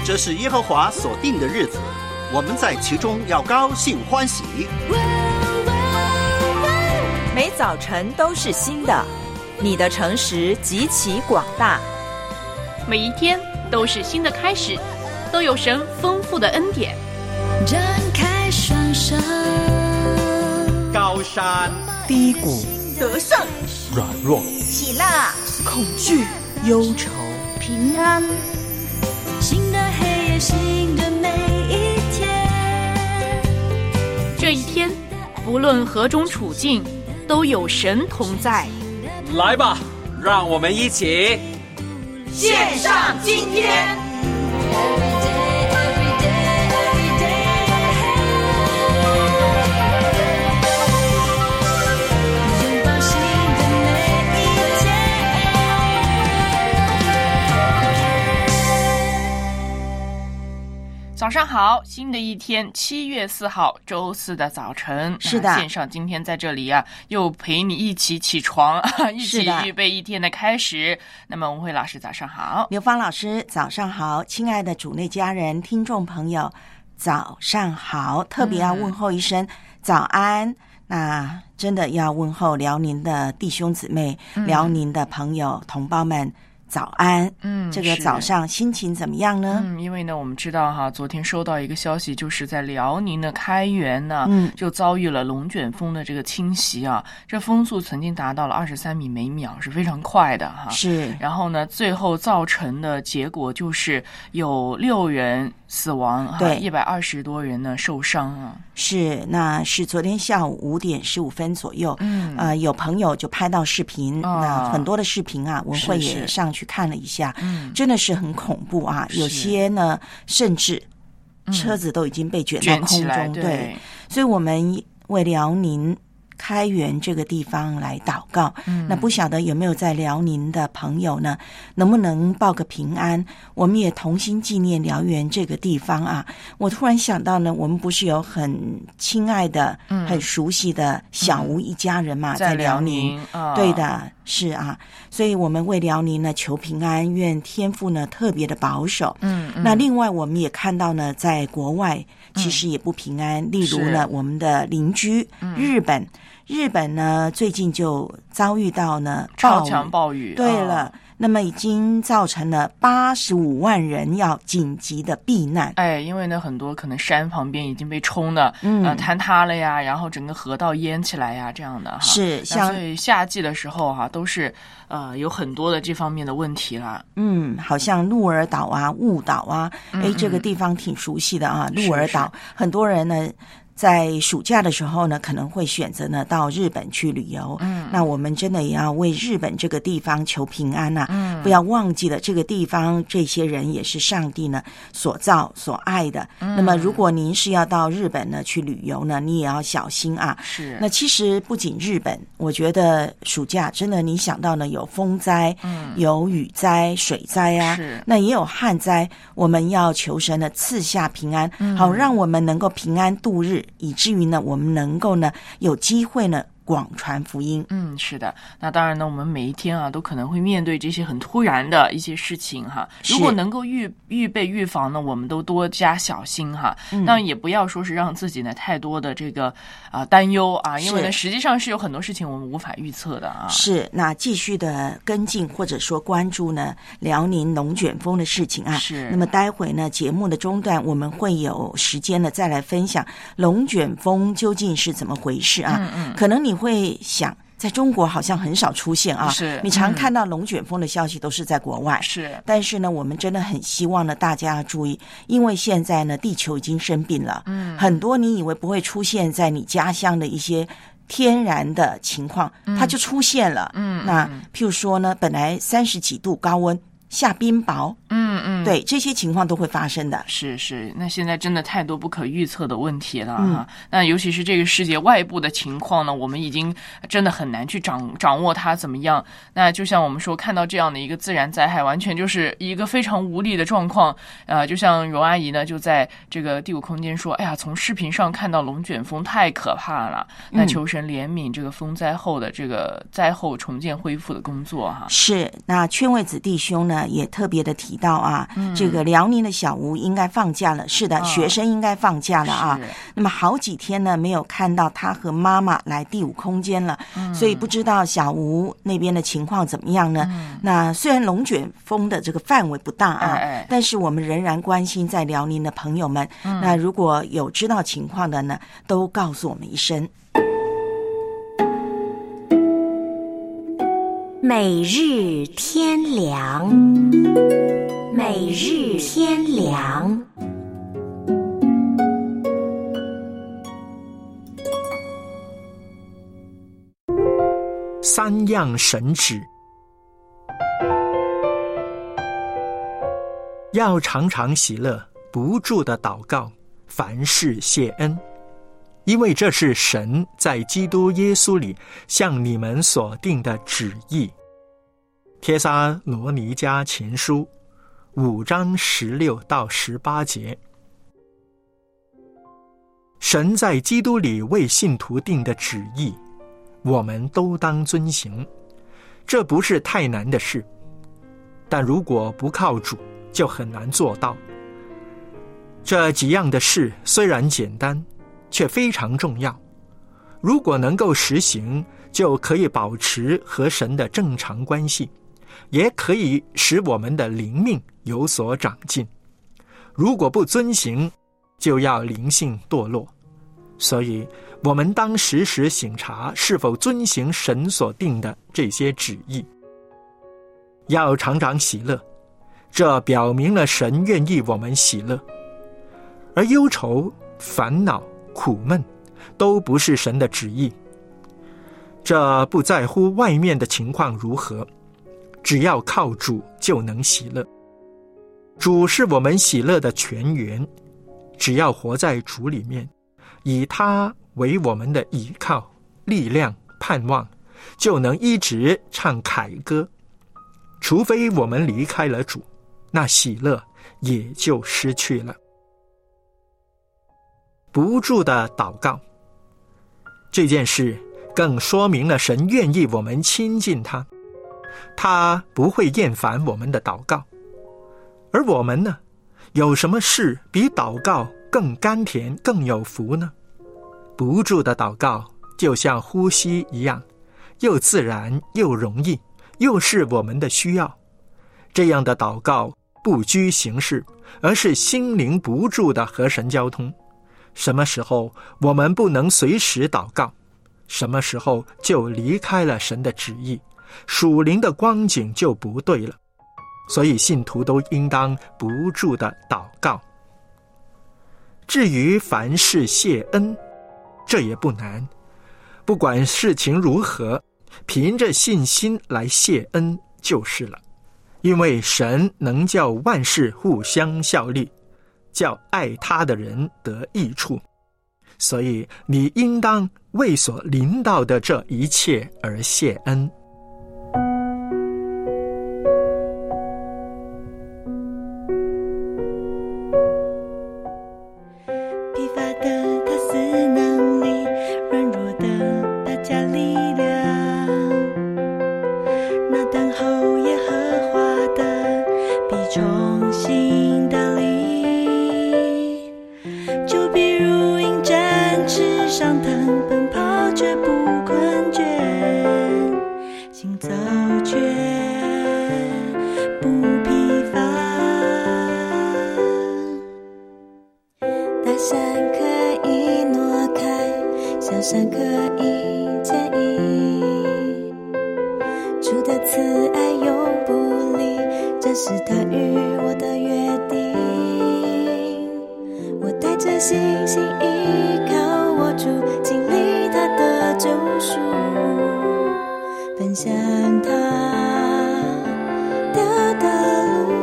这是耶和华所定的日子，我们在其中要高兴欢喜。 每早晨都是新的，你的诚实极其广大。 每一天都是新的开始，都有神丰富的恩典。 展开双手， 高山低谷， 得胜软弱， 喜乐恐惧忧愁平安，新的黑夜，新的每一天。 这一天不论何种处境，都有神同在。 来吧，让我们一起献上今天。 早上好，新的一天，7月4号，周四的早晨。 是的， 线上今天在这里啊，又陪你一起起床，一起预备一天的开始。那么文慧老师早上好， 刘芳老师早上好，亲爱的主内家人、听众朋友，早上好！特别要问候一声早安。那真的要问候辽宁的弟兄姊妹、辽宁的朋友、同胞们。早安，这个早上心情怎么样呢？ 因为呢，我们知道哈，昨天收到一个消息，就是在辽宁的开原呢，就遭遇了龙卷风的这个侵袭啊，这风速曾经达到了23米每秒，是非常快的哈。 是， 然后呢，最后造成的结果就是有6人死亡， 对 ，120多人呢受伤啊。 是，那是昨天下午5点15分左右，有朋友就拍到视频，那很多的视频啊，文慧也上去看了一下，真的是很恐怖啊！有些呢，甚至车子都已经被卷到空中，对，所以我们为辽宁开原这个地方来祷告，那不晓得有没有在辽宁的朋友呢？能不能报个平安？我们也同心纪念辽原这个地方啊！我突然想到呢，我们不是有很亲爱的、很熟悉的小吴一家人嘛，在辽宁，对的，是啊，所以我们为辽宁呢求平安，愿天父呢特别的保守。那另外我们也看到呢，在国外其实也不平安，例如呢，我们的邻居日本呢，最近就遭遇到呢超强暴雨。 对了，那么已经造成了85万人要紧急的避难。 因为呢，很多可能山旁边已经被冲的，坍塌了呀，然后整个河道淹起来呀，这样的哈。 是， 所以夏季的时候哈，都是有很多的这方面的问题啦。 好像鹿儿岛啊、雾岛啊，这个地方挺熟悉的啊。鹿儿岛，很多人呢。在暑假的时候呢，可能会选择呢到日本去旅游。那我们真的也要为日本这个地方求平安啊！不要忘记了这个地方这些人也是上帝呢所造所爱的。那么如果您是要到日本呢去旅游呢，你也要小心啊。 是。 那其实不仅日本，我觉得暑假真的你想到呢有风灾，有雨灾、水灾啊，那也有旱灾，我们要求神呢赐下平安，好让我们能够平安度日。以至于呢，我们能够呢有机会呢广传福音。 是的。那当然呢，我们每一天啊都可能会面对这些很突然的一些事情哈。如果能够预备预防呢，我们都多加小心哈。那也不要说是让自己呢太多的这个担忧啊，因为呢实际上是有很多事情我们无法预测的啊。 是，那继续的跟进或者说关注呢辽宁龙卷风的事情啊。 是。 那么待会呢节目的中段我们会有时间呢再来分享龙卷风究竟是怎么回事啊。可能你会想，在中国好像很少出现啊， 是你常看到龙卷风的消息都是在国外， 是。 但是呢，我们真的很希望呢，大家要注意，因为现在呢，地球已经生病了，很多你以为不会出现在你家乡的一些天然的情况，它就出现了。那譬如说呢，本来30几度高温。下冰雹，对，这些情况都会发生的。 是，那现在真的太多不可预测的问题了哈。那尤其是这个世界外部的情况呢，我们已经真的很难去掌握它怎么样。那就像我们说，看到这样的一个自然灾害，完全就是一个非常无力的状况。就像荣阿姨呢，就在这个第五空间说：“哎呀，从视频上看到龙卷风太可怕了。”那求神怜悯这个风灾后的这个灾后重建恢复的工作哈。 是，那劝慰子弟兄呢也特别的提到啊，这个辽宁的小吴应该放假了，是的，学生应该放假了啊。那么好几天呢没有看到他和妈妈来第五空间了，所以不知道小吴那边的情况怎么样呢？那虽然龙卷风的这个范围不大啊，但是我们仍然关心在辽宁的朋友们。那如果有知道情况的呢，都告诉我们一声。 每日天良，每日天良。 三样神旨，要常常喜乐，不住的祷告，凡事谢恩，因为这是神在基督耶稣里向你们所定的旨意。帖撒罗尼迦前书5章16到18节。神在基督里为信徒定的旨意，我们都当遵行，这不是太难的事，但如果不靠主，就很难做到。这几样的事虽然简单，却非常重要。如果能够实行，就可以保持和神的正常关系，也可以使我们的灵命有所长进。如果不遵行，就要灵性堕落。所以我们当时时省察是否遵行神所定的这些旨意。要常常喜乐，这表明了神愿意我们喜乐。而忧愁、烦恼、苦闷都不是神的旨意。这不在乎外面的情况如何，只要靠主就能喜乐。主是我们喜乐的泉源，只要活在主里面，以他为我们的依靠、力量、盼望，就能一直唱凯歌。除非我们离开了主，那喜乐也就失去了。不住的祷告，这件事更说明了神愿意我们亲近他，他不会厌烦我们的祷告。而我们呢，有什么事比祷告更甘甜、更有福呢？不住的祷告就像呼吸一样，又自然又容易，又是我们的需要。这样的祷告不拘形式，而是心灵不住的和神交通。什么时候我们不能随时祷告，什么时候就离开了神的旨意，属灵的光景就不对了。所以信徒都应当不住的祷告。至于凡事谢恩，这也不难，不管事情如何，凭着信心来谢恩就是了。因为神能叫万事互相效力，叫爱他的人得益处，所以你应当为所临到的这一切而谢恩。 疲乏的他赐能力，软弱的他加力量。那等候耶和华的，必重新得力。就比如鹰展翅上腾，奔跑却不困倦，行走却不疲乏。大山可以挪开，小山可以牵引，主的慈爱永不离，这是他与我的约定。我带着信心依靠我主，经历他的救赎，奔向他的道路。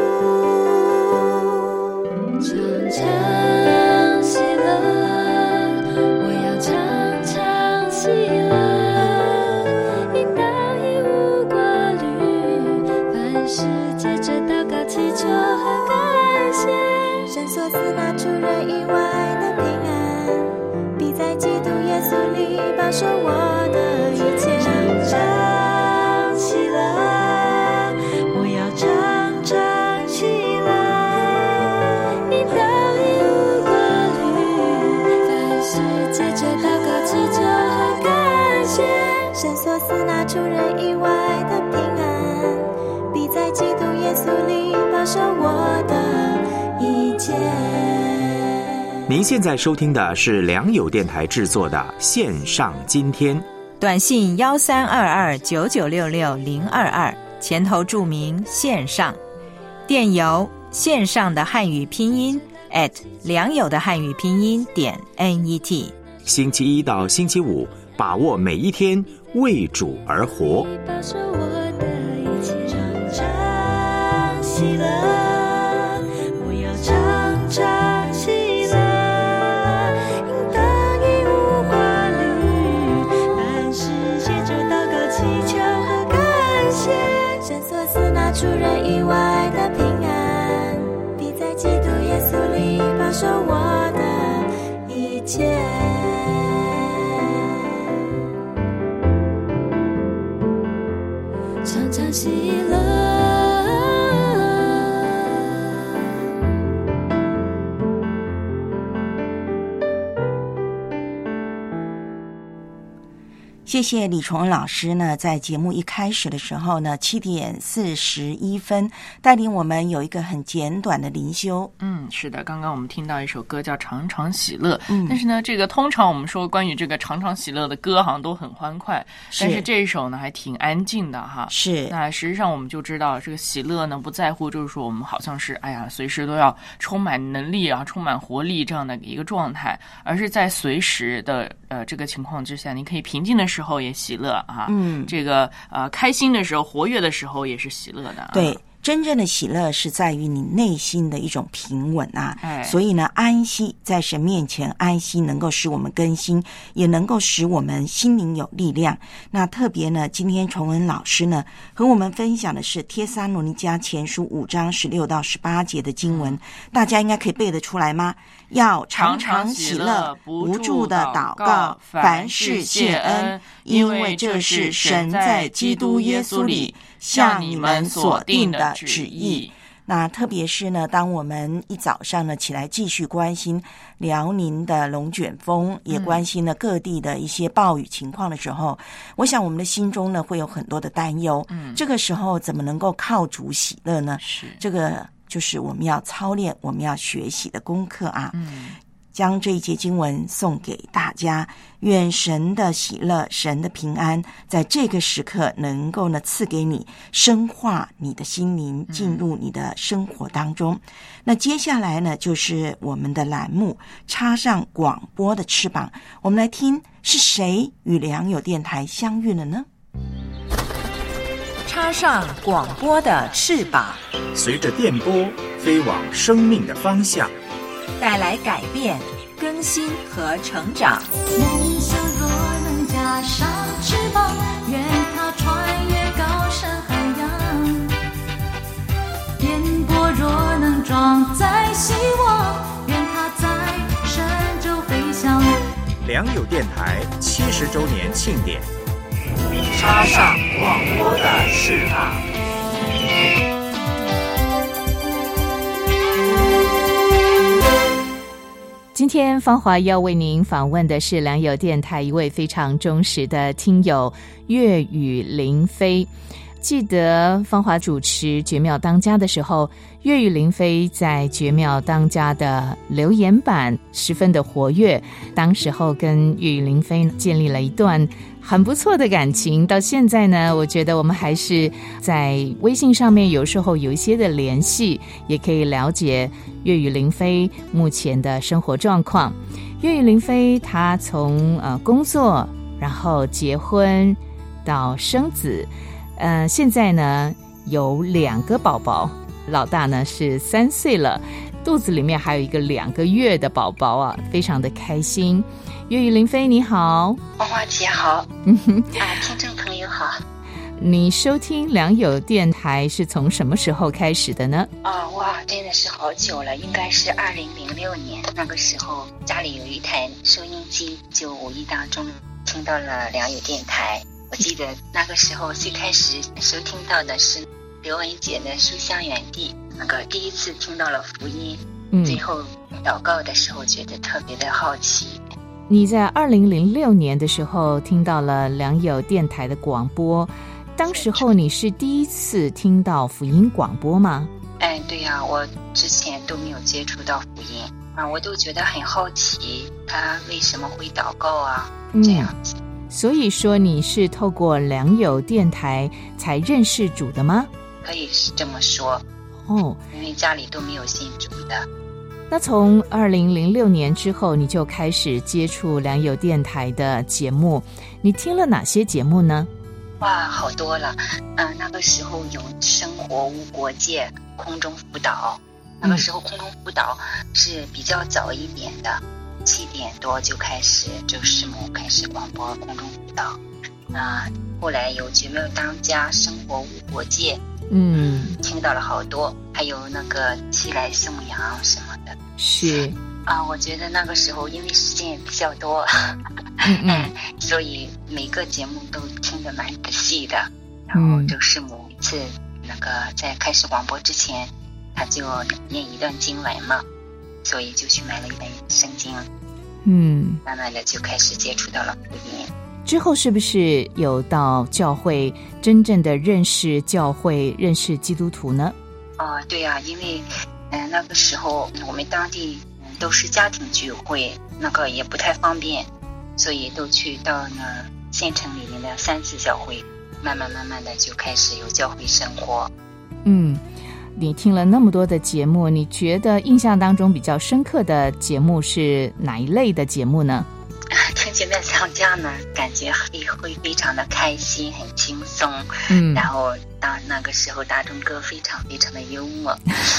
常常喜乐，我要常常喜乐，应当以无挂虑，凡事借着祷告祈求和感谢，神所赐那出人意外的平安，必在基督耶稣里保守我的一切。常常喜乐，我要常常喜乐。 神所赐那出人意外的平安，必在基督耶稣里保守我的一切。 您现在收听的是良友电台制作的线上今天， 短信132299660022，前头注明线上，电邮线上的汉语拼音良友的汉语拼音.net。 星期一到星期五，把握每一天，为主而活。 保守我的一切，常常喜乐，我要常常喜乐，应当义无挂虑，凡事借着祷告祈求和感谢，神所赐那出人意外的平安，必在基督耶稣里保守我的一切。常常喜乐， 谢谢李崇恩老师呢，在节目一开始的时候呢，7点41分带领我们有一个很简短的灵修。 是的，刚刚我们听到一首歌叫《常常喜乐》，但是呢，这个通常我们说关于这个常常喜乐的歌好像都很欢快，但是这一首呢还挺安静的哈。 是， 那实际上我们就知道这个喜乐呢，不在乎就是说我们好像是随时都要充满能力啊，充满活力这样的一个状态，而是在随时的这个情况之下，你可以平静的时候也喜乐啊，这个开心的时候、活跃的时候也是喜乐的。 对，真正的喜乐是在于你内心的一种平稳啊，所以呢，安息在神面前，安息能够使我们更新，也能够使我们心灵有力量。那特别呢，今天崇恩老师呢和我们分享的是帖撒罗尼迦前书5章16到18节的经文，大家应该可以背得出来吗？要常常喜乐，不住的祷告，凡事谢恩，因为这是神在基督耶稣里向你们所定的旨意。那特别是呢，当我们一早上呢起来继续关心辽宁的龙卷风，也关心了各地的一些暴雨情况的时候，我想我们的心中呢会有很多的担忧。这个时候怎么能够靠主喜乐呢？这个就是我们要操练、我们要学习的功课啊。将这一节经文送给大家，愿神的喜乐、神的平安在这个时刻能够呢赐给你，深化你的心灵，进入你的生活当中。那接下来呢就是我们的栏目插上广播的翅膀，我们来听是谁与良友电台相遇了呢？ 插上广播的翅膀， 随着电波飞往生命的方向， 带来改变、更新和成长。 梦想若能加上翅膀，愿它穿越高山海洋；电波若能装载希望，愿它在神州飞翔。 良友电台70周年庆典， 插上广播的翅膀。 今天芳华要为您访问的是良友电台一位非常忠实的听友粤语林飞。记得芳华主持绝妙当家的时候，粤语林飞在绝妙当家的留言板十分的活跃，当时候跟粤语林飞建立了一段很不错的感情。到现在呢，我觉得我们还是在微信上面有时候有一些的联系，也可以了解粤语林飞目前的生活状况。粤语林飞他从工作，然后结婚到生子，现在呢有2个宝宝，老大呢是3岁了，肚子里面还有一个2个月的宝宝啊，非常的开心。粤语林飞你好。 芳华姐好。听众朋友好。 你收听良友电台是从什么时候开始的呢？ 哇，真的是好久了，应该是2006年，那个时候家里有一台收音机，就无意当中听到了良友电台。我记得那个时候最开始收听到的是刘文姐的书香园地，那个第一次听到了福音，最后祷告的时候觉得特别的好奇， 你在2006年的时候听到了良友电台的广播，当时候你是第一次听到福音广播吗？ 对呀，我之前都没有接触到福音啊，我都觉得很好奇，他为什么会祷告啊？这样子。 所以说你是透过良友电台才认识主的吗？ 可以是这么说。因为家里都没有信主的。 那从2006年之后，你就开始接触良友电台的节目，你听了哪些节目呢？ 哇，好多了。那个时候有生活无国界、空中辅导。那个时候空中辅导是比较早一点的，7点多就开始，就师母开始广播空中辅导。后来有绝妙当家、生活无国界，听到了好多，还有那个起来颂扬什么的。 是我觉得那个时候因为时间也比较多，所以每个节目都听得蛮仔细的。然后就师母一次那个在开始广播之前，他就念一段经文嘛，所以就去买了一本圣经。慢慢的就开始接触到了福音。 之后是不是有到教会真正的认识教会、认识基督徒呢？ 对呀，因为那个时候我们当地都是家庭聚会，那个也不太方便，所以都去到那县城里面的3次教会，慢慢的就开始有教会生活。 你听了那么多的节目，你觉得印象当中比较深刻的节目是哪一类的节目呢？ 听姐妹上家呢，感觉会非常的开心，很轻松。然后那个时候大钟哥非常的幽默。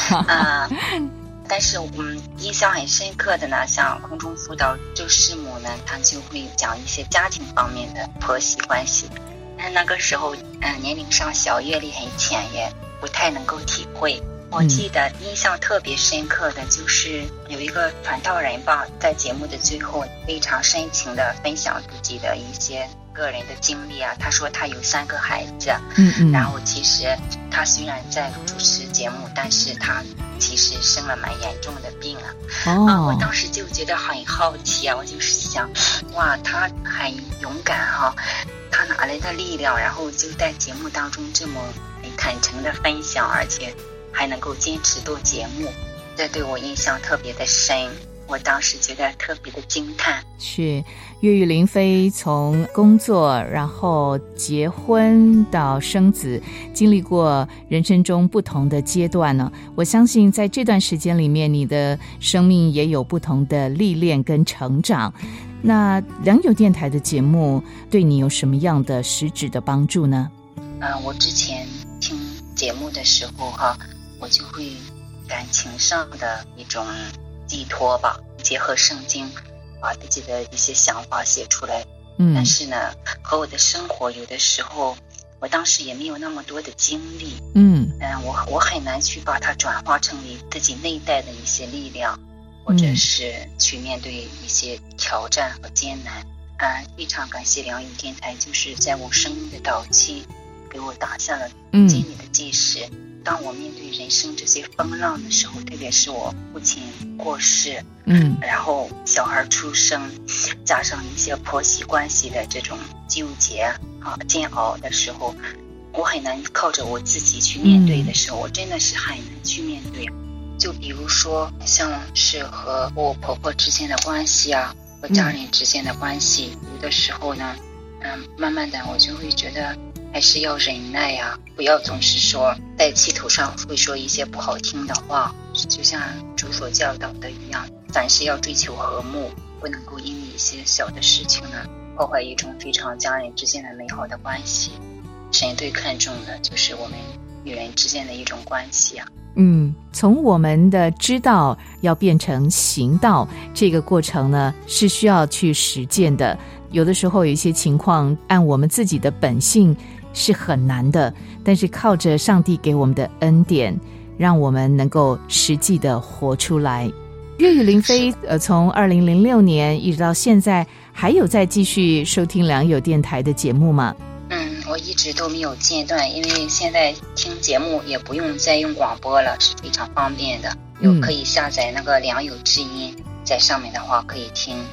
但是印象很深刻的呢，像空中辅导周师母呢，她就会讲一些家庭方面的婆媳关系。那个时候年龄上小，阅历很浅，也不太能够体会。我记得印象特别深刻的就是有一个传道人吧，在节目的最后非常深情的分享自己的一些个人的经历啊。他说他有3个孩子，然后其实他虽然在主持节目，但是他其实生了蛮严重的病啊。我当时就觉得很好奇啊，我就是想，哇，他很勇敢哈，他哪来的力量？然后就在节目当中这么很坦诚的分享，而且还能够坚持做节目，这对我印象特别的深。我当时觉得特别的惊叹。 是岳玉玲妃从工作，然后结婚到生子，经历过人生中不同的阶段呢。我相信在这段时间里面，你的生命也有不同的历练跟成长。那良友电台的节目对你有什么样的实质的帮助呢？ 我之前听节目的时候我就会感情上的一种寄托吧，结合圣经把自己的一些想法写出来。但是呢，和我的生活有的时候我当时也没有那么多的精力。我很难去把它转化成为自己内在的一些力量，或者是去面对一些挑战和艰难。非常感谢良友电台，就是在我生命的早期给我打下了坚定的基石。当我面对人生这些风浪的时候，特别是我父亲过世，然后小孩出生，加上一些婆媳关系的这种纠结煎熬的时候，我很难靠着我自己去面对的时候，我真的是很难去面对。就比如说像是和我婆婆之间的关系啊，和家人之间的关系，有的时候呢慢慢的我就会觉得还是要忍耐啊，不要总是说在气头上会说一些不好听的话，就像主所教导的一样，凡事要追求和睦，不能够因为一些小的事情呢破坏一种非常家人之间的美好的关系。神最看重的就是我们与人之间的一种关系啊。 从我们的知道要变成行道，这个过程呢是需要去实践的。有的时候有一些情况按我们自己的本性是很难的，但是靠着上帝给我们的恩典，让我们能够实际的活出来。岳玉玲妃从2006年一直到现在还有在继续收听良友电台的节目吗？ 我一直都没有间断，因为现在听节目也不用再用广播了，是非常方便的。可以下载那个良友之音，在上面的话可以听。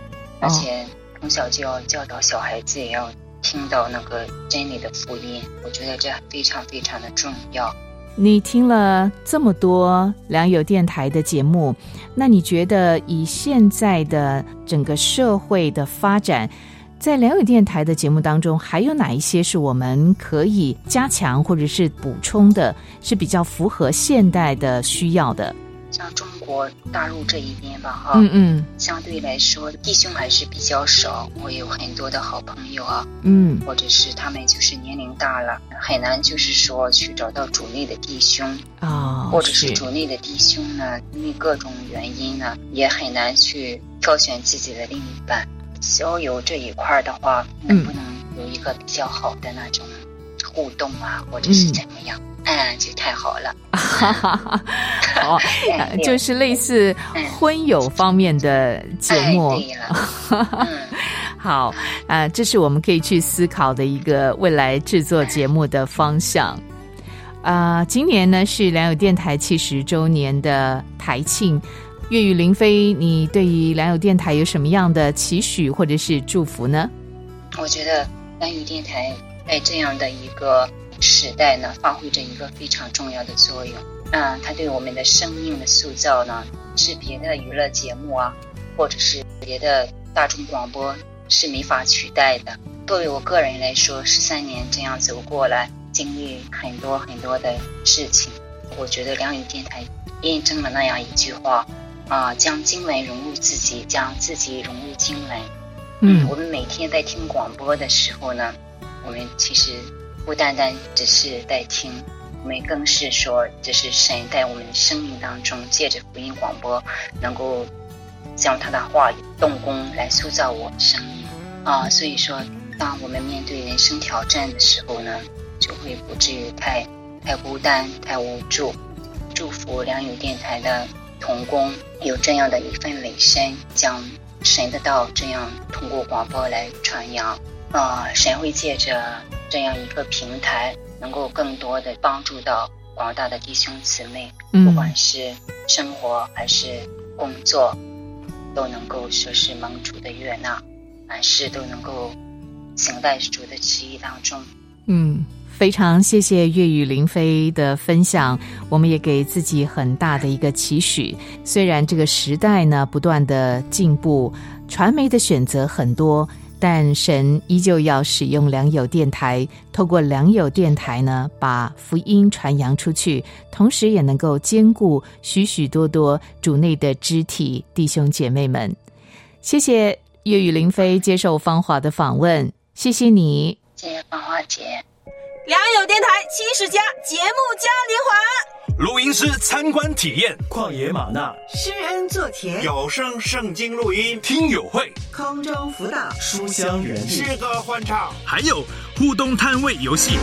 而且从小就要教导小孩子也要听到那个真理的福音，我觉得这非常非常的重要。 你听了这么多良友电台的节目，那你觉得以现在的整个社会的发展，在良友电台的节目当中，还有哪一些是我们可以加强或者是补充的，是比较符合现代的需要的？ 像中国大陆这一边吧，相对来说弟兄还是比较少。我有很多的好朋友啊，或者是他们就是年龄大了，很难就是说去找到主内的弟兄或者是主内的弟兄呢，因为各种原因呢，也很难去挑选自己的另一半。交友这一块的话，能不能有一个比较好的那种互动啊，或者是怎么样？就太好了。 就是类似婚友方面的节目。 对了。 好，这是我们可以去思考的一个未来制作节目的方向。今年呢是良友电台70周年的台庆，粤语林飞，你对于良友电台有什么样的期许或者是祝福呢？ 我觉得良友电台在这样的一个时代呢，发挥着一个非常重要的作用。它对我们的生命的塑造呢，是别的娱乐节目啊，或者是别的大众广播是没法取代的。作为我个人来说，13年这样走过来，经历很多很多的事情，我觉得良友电台验证了那样一句话将经文融入自己，将自己融入经文。我们每天在听广播的时候呢，我们其实不单单只是在听，我们更是说这是神在我们的生命当中借着福音广播能够将他的话语动工来塑造我的生命所以说当我们面对人生挑战的时候呢，就会不至于太孤单太无助。祝福良友电台的同工有这样的一份委身，将神的道这样通过广播来传扬神会借着这样一个平台能够更多的帮助到广大的弟兄姊妹，不管是生活还是工作，都能够说是蒙主的悦纳，凡事都能够行在主的旨意当中。 非常谢谢粤语林飞的分享，我们也给自己很大的一个期许。虽然这个时代呢不断的进步，传媒的选择很多，但神依旧要使用良友电台，透过良友电台呢，把福音传扬出去，同时也能够兼顾许许多多主内的肢体弟兄姐妹们。谢谢粤语林飞接受芳华的访问，谢谢你。 谢谢芳华姐。 良友电台70加节目嘉年华， 录音师参观体验， 旷野玛纳， 诗恩作田， 有声圣经录音，听友会， 空中辅导， 书香园地， 诗歌欢唱， 还有互动摊位游戏。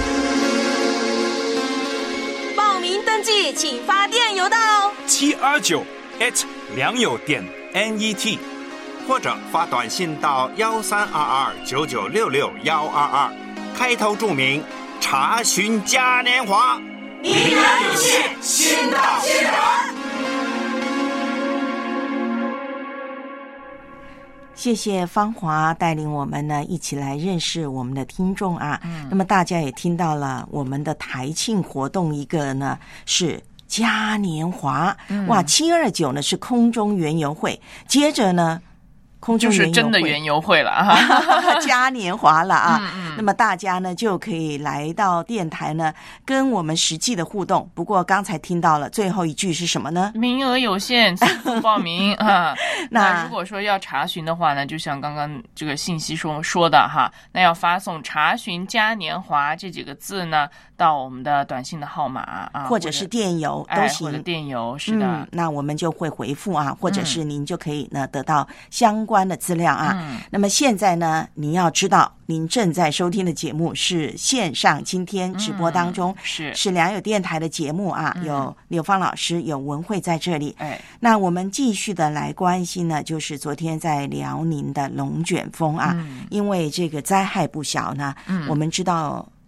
报名登记请发电邮到 729@良友.net， 或者发短信到132299662122，开头注明查询嘉年华， 名额有限，先到先得。 谢谢芳华带领我们呢一起来认识我们的听众那么大家也听到了我们的台庆活动，一个呢是嘉年华，729呢是空中园游会，接着呢空中就是真的园游会了嘉年华了那么大家呢就可以来到电台呢跟我们实际的互动。不过刚才听到了最后一句是什么呢？ 名额有限，请复报名那如果说要查询的话呢，就像刚刚这个信息说的那要发送查询嘉年华这几个字呢到我们的短信的号码或者是电邮都行， 或者电邮是的那我们就会回复或者是您就可以呢得到相关的资料那么现在呢您要知道您正在收听的节目是线上今天直播当中是良友电台的节目有柳芳老师有文慧在这里那我们继续的来关心呢就是昨天在辽宁的龙卷风因为这个灾害不小呢我们知道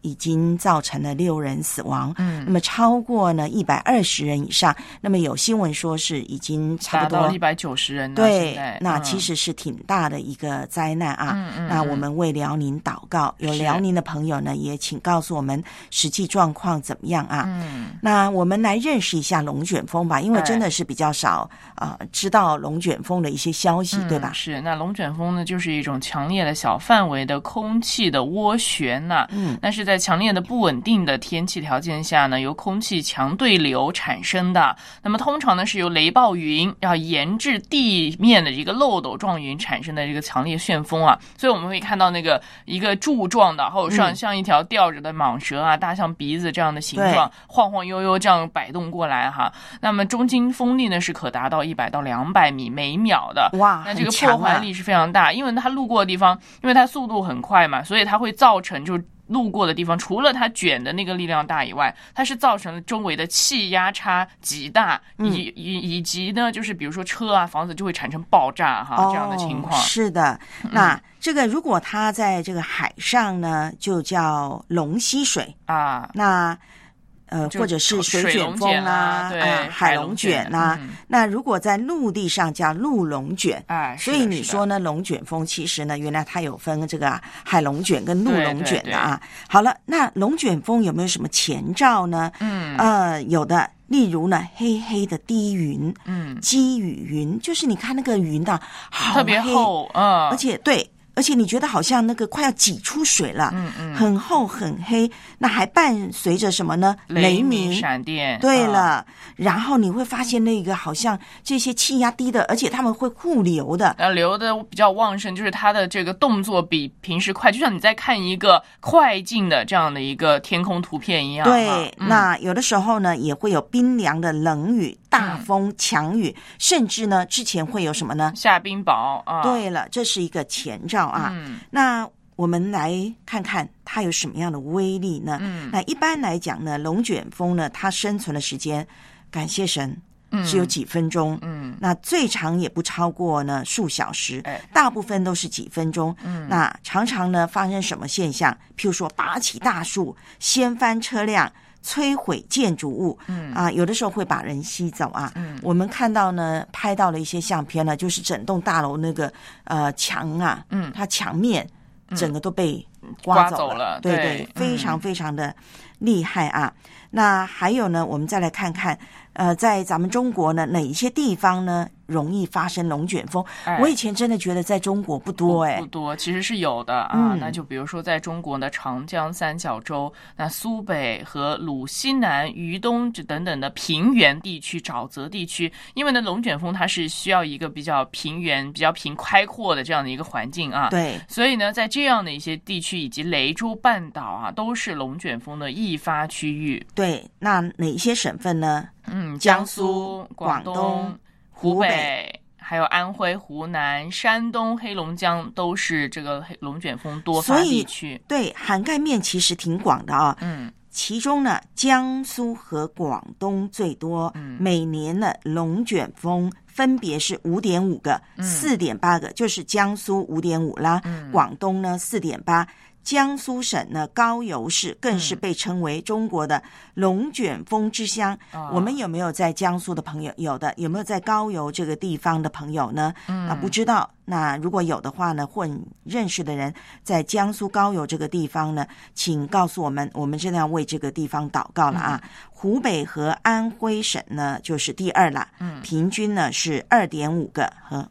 已经造成了6人死亡，那么超过呢120人以上，那么有新闻说是已经差不多达到190人， 对，那其实是挺大的一个灾难啊。那我们为辽宁祷告，有辽宁的朋友呢，也请告诉我们实际状况怎么样啊？那我们来认识一下龙卷风吧，因为真的是比较少知道龙卷风的一些消息，对吧？ 是，那龙卷风呢，就是一种强烈的小范围的空气的涡旋呐，那是在强烈的不稳定的天气条件下呢，由空气强对流产生的。那么通常呢，是由雷暴云要沿至地面的一个漏斗状云产生的这个强烈旋风啊，所以我们会看到那个一个柱状的，或者像一条吊着的蟒蛇啊，大象鼻子这样的形状，晃晃悠悠这样摆动过来哈。那么中经风力呢是可达到100到200米每秒的， 哇， 那这个破坏力是非常大，因为它路过的地方，因为它速度很快嘛，所以它会造成就路过的地方，除了它卷的那个力量大以外，它是造成了周围的气压差极大，以及呢，就是比如说车啊、房子就会产生爆炸哈，这样的情况。 是的，那这个如果它在这个海上呢，就叫龙吸水啊，那。或者是水卷风啊，海龙卷啊，那如果在陆地上叫陆龙卷，所以你说呢，龙卷风其实呢，原来它有分这个海龙卷跟陆龙卷的啊。好了，那龙卷风有没有什么前兆呢？有的。例如呢，黑黑的低云，积雨云，就是你看那个云的好特别厚， 而且你觉得好像那个快要挤出水了，很厚很黑，那还伴随着什么呢？雷鸣、 闪电。 对了，然后你会发现那个好像这些气压低的，而且他们会互流的， 流的比较旺盛，就是它的这个动作比平时快，就像你在看一个快进的这样的一个天空图片一样。 对，那有的时候呢，也会有冰凉的冷雨、大风、强雨，甚至呢，之前会有什么呢？ 下冰雹啊。 对了，这是一个前兆啊。那我们来看看它有什么样的威力呢？那一般来讲呢，龙卷风呢，它生存的时间，感谢神，只有几分钟。那最长也不超过呢数小时，大部分都是几分钟。那常常呢发生什么现象？譬如说拔起大树，掀翻车辆，摧毁建筑物，有的时候会把人吸走啊。我们看到呢，拍到了一些相片呢，就是整栋大楼那个墙啊，它墙面整个都被刮走了，对，非常非常的厉害啊。那还有呢，我们再来看看，在咱们中国呢，哪一些地方呢容易发生龙卷风？我以前真的觉得在中国不多， 不多，其实是有的啊。那就比如说在中国的长江三角洲、那苏北和鲁西南、渝东等等的平原地区、沼泽地区，因为呢龙卷风它是需要一个比较平原、比较开阔的这样的一个环境啊。 对， 所以呢，在这样的一些地区以及雷州半岛啊，都是龙卷风的易发区域。 对，那哪一些省份呢？ 江苏、广东、湖北，还有安徽、湖南、山东、黑龙江都是这个龙卷风多发地区。 对，涵盖面其实挺广的啊。其中呢，江苏和广东最多，每年的龙卷风分别是5.5个、4.8个，就是江苏5.5啦，广东呢4.8。江苏省呢，高邮市更是被称为中国的龙卷风之乡。我们有没有在江苏的朋友？有的。有没有在高邮这个地方的朋友呢？不知道。那如果有的话呢，或认识的人在江苏高邮这个地方呢，请告诉我们，我们真的要为这个地方祷告了啊。湖北和安徽省呢，就是第二了，平均呢是2.5个和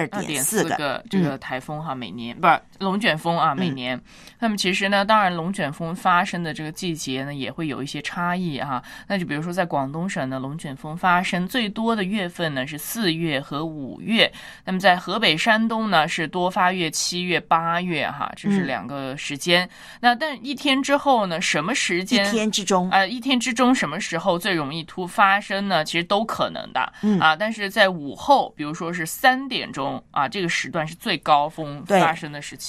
2.4 个这个台风哈，每年不是龙卷风啊，每年。那么其实呢，当然龙卷风发生的这个季节呢，也会有一些差异哈。那就比如说在广东省呢，龙卷风发生最多的月份呢是4月和5月。那么在河北、山东呢是多发月7月、8月哈，这是2个时间。那但一天之后呢，什么时间？ 一天之中一天之中什么时候最容易发生呢？其实都可能的但是在午后，比如说是3点钟啊，这个时段是最高峰发生的时期。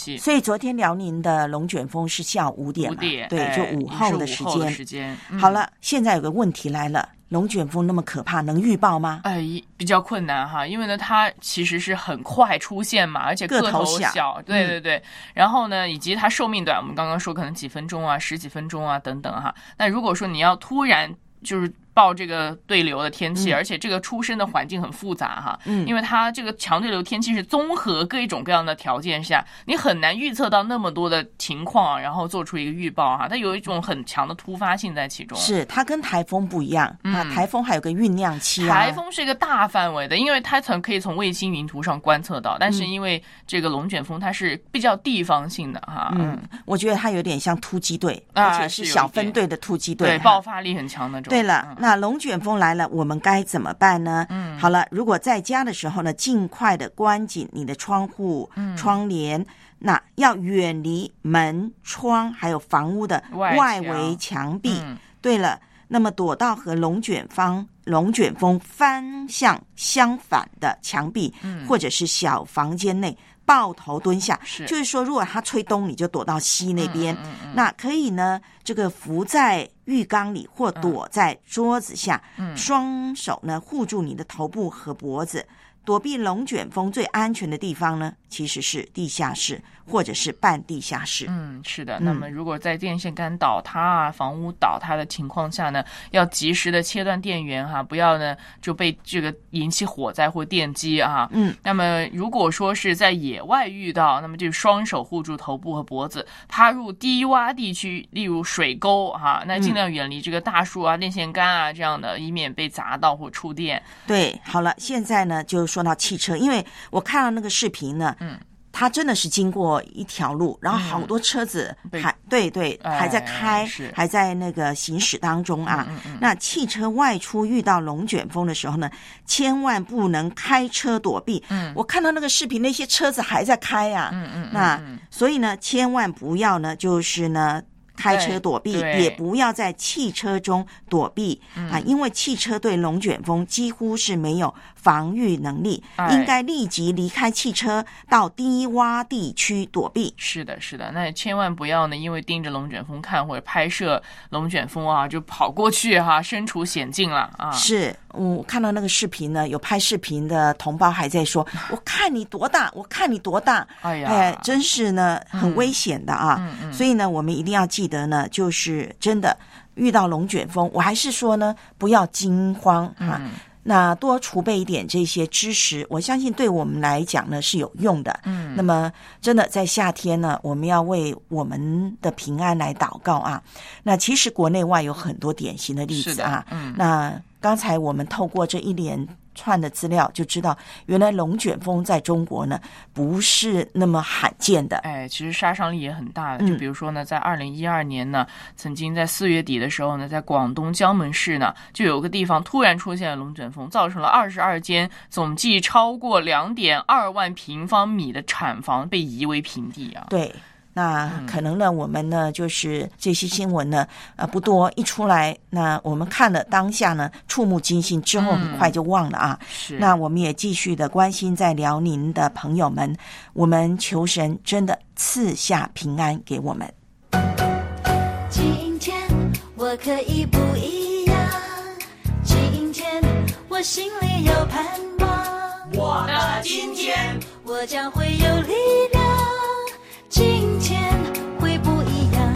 气。 所以昨天辽宁的龙卷风是下午5点嘛，对，就午后的时间。好了，现在有个问题来了。龙卷风那么可怕，能预报吗？ 比较困难哈，因为呢，它其实是很快出现嘛，而且个头小，对。然后呢，以及它寿命短，我们刚刚说可能几分钟啊、10几分钟啊等等哈。那如果说你要突然就是报这个对流的天气，而且这个出生的环境很复杂哈，因为它这个强对流天气是综合各种各样的条件下，你很难预测到那么多的情况，然后做出一个预报哈，它有一种很强的突发性在其中。 是，它跟台风不一样啊，台风还有个酝酿期啊。 台风是一个大范围的，因为它可以从卫星云图上观测到，但是因为这个龙卷风它是比较地方性的哈。 我觉得它有点像突击队，而且是小分队的突击队， 对，爆发力很强那种。 对了。那龙卷风来了，我们该怎么办呢？好了，如果在家的时候呢，尽快的关紧你的窗户、窗帘，那要远离门窗还有房屋的外围墙壁。对了，那么躲到和龙卷风方向相反的墙壁，或者是小房间内。抱头蹲下，就是说如果它吹东，你就躲到西那边。那可以呢，这个浮在浴缸里或躲在桌子下，双手呢护住你的头部和脖子。躲避龙卷风最安全的地方呢，其实是地下室或者是半地下室。 是的。那么如果在电线杆倒塌啊、房屋倒塌的情况下呢，要及时的切断电源哈，不要呢就被这个引起火灾或电击啊。那么如果说是在野外遇到，那么就双手护住头部和脖子，踏入低洼地区，例如水沟哈，那尽量远离这个大树啊、电线杆啊这样的，以免被砸到或触电。 对，好了，现在呢就说到汽车，因为我看到那个视频呢，它真的是经过一条路，然后好多车子还在开，还在那个行驶当中啊。那汽车外出遇到龙卷风的时候呢，千万不能开车躲避。我看到那个视频，那些车子还在开啊。那所以呢，千万不要呢，就是呢。开车躲避，也不要在汽车中躲避啊！因为汽车对龙卷风几乎是没有防御能力，应该立即离开汽车，到低洼地区躲避。 是的，那千万不要呢，因为盯着龙卷风看或者拍摄龙卷风啊，就跑过去哈，身处险境了啊！ 是，我看到那个视频呢，有拍视频的同胞还在说：“我看你多大，我看你多大。”真是呢，很危险的啊！所以呢，我们一定要记得呢，就是真的遇到龙卷风，我还是说呢，不要惊慌啊。那多储备一点这些知识，我相信对我们来讲呢是有用的。那么真的在夏天呢，我们要为我们的平安来祷告啊。那其实国内外有很多典型的例子啊。那刚才我们透过这一连串的资料就知道，原来龙卷风在中国呢不是那么罕见的。 其实杀伤力也很大的。就比如说呢，在2012年呢，曾经在4月底的时候呢，在广东江门市呢，就有个地方突然出现了龙卷风，造成了22间总计超过2.2万平方米的厂房被夷为平地啊。 对。那可能呢，我们呢就是这些新闻呢，不多，一出来，那我们看了当下呢，触目惊心，之后很快就忘了啊。那我们也继续的关心在辽宁的朋友们，我们求神真的赐下平安给我们。 今天我可以不一样，今天我心里有盼望， 我的今天我将会有力量。今天会不一样。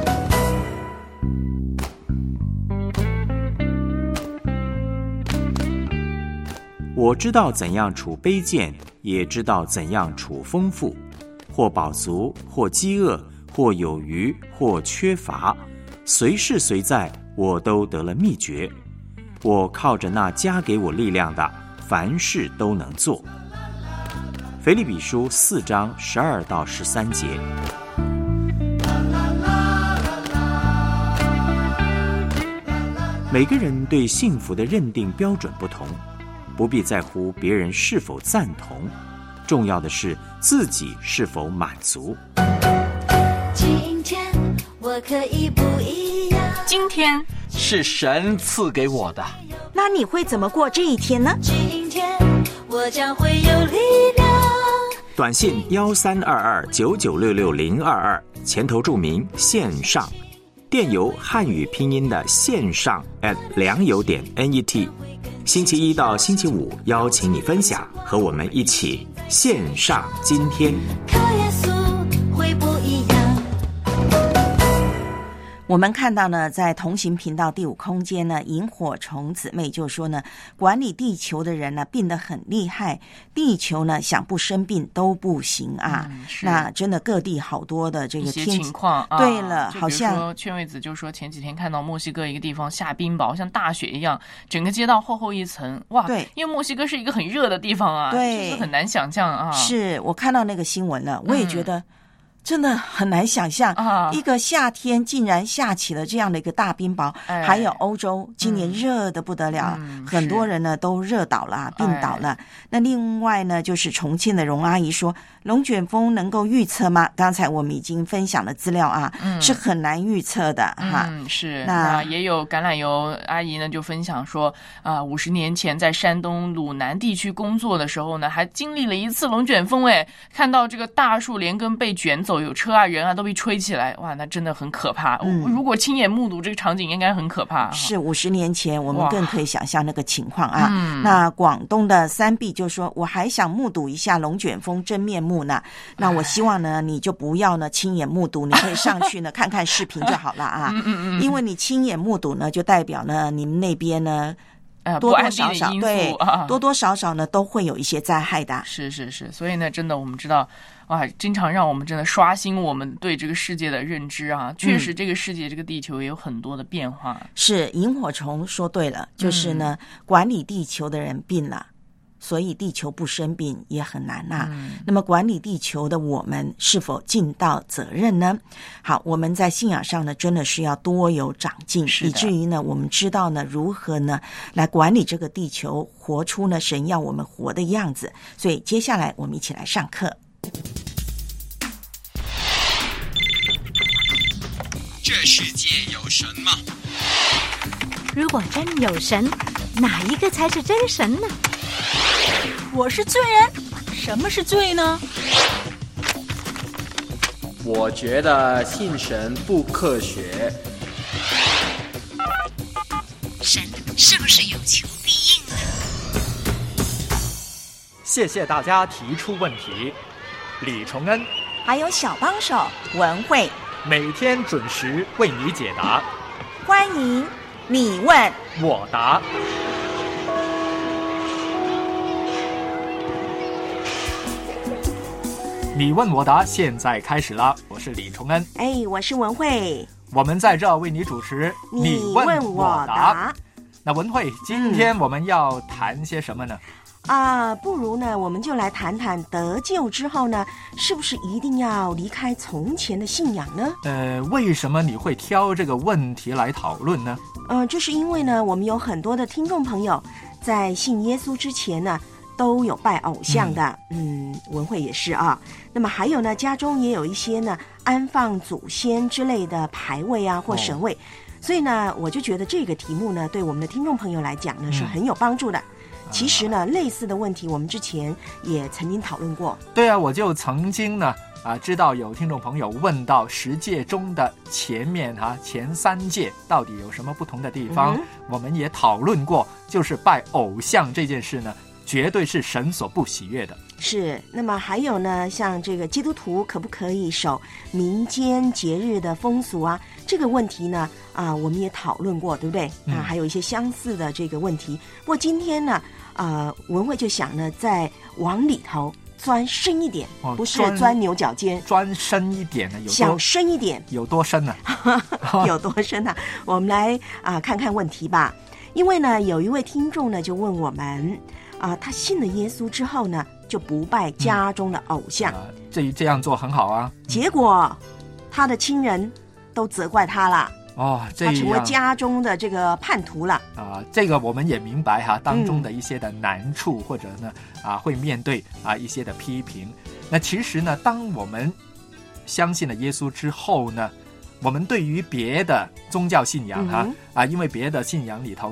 我知道怎样处卑贱，也知道怎样处丰富，或饱足，或饥饿，或有余，或缺乏，随事随在，我都得了秘诀。我靠着那加给我力量的，凡事都能做。腓立比书4章12到13节。每个人对幸福的认定标准不同，不必在乎别人是否赞同，重要的是自己是否满足。 今天我可以不一样， 今天是神赐给我的。 那你会怎么过这一天呢？ 今天我将会有力量。 短信132299660022，前头注明线上，电邮汉语拼音的线上@良友.net。星期一到星期五邀请你分享，和我们一起线上今天。 靠耶稣会不一样。 我们看到呢，在同行频道第5空间呢，萤火虫姊妹就说呢，管理地球的人呢病得很厉害，地球呢想不生病都不行啊。那真的各地好多的这个天气情况。 对了， 好像说劝慰子就说前几天看到墨西哥一个地方下冰雹，像大雪一样，整个街道厚一层。哇， 对， 因为墨西哥是一个很热的地方啊， 对， 就是很难想象啊。 是我看到那个新闻了，我也觉得。真的很难想象，一个夏天竟然下起了这样的一个大冰雹，还有欧洲今年热得不得了，很多人呢都热倒了，病倒了。那另外呢，就是重庆的荣阿姨说，龙卷风能够预测吗？刚才我们已经分享了资料啊，是很难预测的哈。 是。那也有橄榄油阿姨呢就分享说，50年前在山东鲁南地区工作的时候呢，还经历了一次龙卷风，看到这个大树连根被卷走。有车啊人啊都被吹起来，哇，那真的很可怕。如果亲眼目睹这个场景应该很可怕。 是50年前我们更可以想象那个情况啊。那广东的三碧就说，我还想目睹一下龙卷风真面目呢。那我希望呢你就不要呢亲眼目睹，你可以上去呢看看视频就好了啊。因为你亲眼目睹呢就代表呢你们那边呢多多少少对多多少少呢都会有一些灾害的。 是，所以呢真的我们知道哇，经常让我们真的刷新我们对这个世界的认知啊！确实，这个世界、这个地球也有很多的变化。 是，萤火虫说对了，就是呢，管理地球的人病了，所以地球不生病也很难啊。那么，管理地球的我们是否尽到责任呢？好，我们在信仰上呢，真的是要多有长进，以至于呢，我们知道呢，如何呢来管理这个地球，活出呢神要我们活的样子。所以，接下来我们一起来上课。 这世界有神吗？ 如果真有神，哪一个才是真神呢？ 我是罪人，什么是罪呢？ 我觉得信神不科学。 神是不是有求必应呢？ 谢谢大家提出问题，李崇恩还有小帮手文慧每天准时为你解答， 欢迎你问我答。你问我答现在开始了，我是李崇恩， 我是文慧， 我们在这为你主持你问我答。那文慧，今天我们要谈些什么呢？ 不如呢，我们就来谈谈得救之后呢，是不是一定要离开从前的信仰呢？ 为什么你会挑这个问题来讨论呢？ 这是因为呢，我们有很多的听众朋友在信耶稣之前呢，都有拜偶像的，文慧也是啊。那么还有呢，家中也有一些呢安放祖先之类的牌位啊或神位，所以呢，我就觉得这个题目呢，对我们的听众朋友来讲呢，是很有帮助的。其实呢，类似的问题我们之前也曾经讨论过。 对啊，我就曾经呢知道有听众朋友问到10诫中的前面前3诫到底有什么不同的地方，我们也讨论过，就是拜偶像这件事呢，绝对是神所不喜悦的。 是，那么还有呢，像这个基督徒可不可以守民间节日的风俗啊？这个问题呢，我们也讨论过，对不对？还有一些相似的这个问题。不过今天呢，文慧就想呢，再往里头钻深一点，不是钻牛角尖， 钻深一点呢， 想深一点， 有多深呢？ 有多深呢？我们来看看问题吧。因为呢，有一位听众呢就问我们，他信了耶稣之后呢，就不拜家中的偶像。 这样做很好啊。 结果他的亲人都责怪他了。 这样他成为家中的这个叛徒了。 这个我们也明白当中的一些的难处，或者呢会面对一些的批评。那其实呢，当我们相信了耶稣之后呢，我们对于别的宗教信仰因为别的信仰里头呢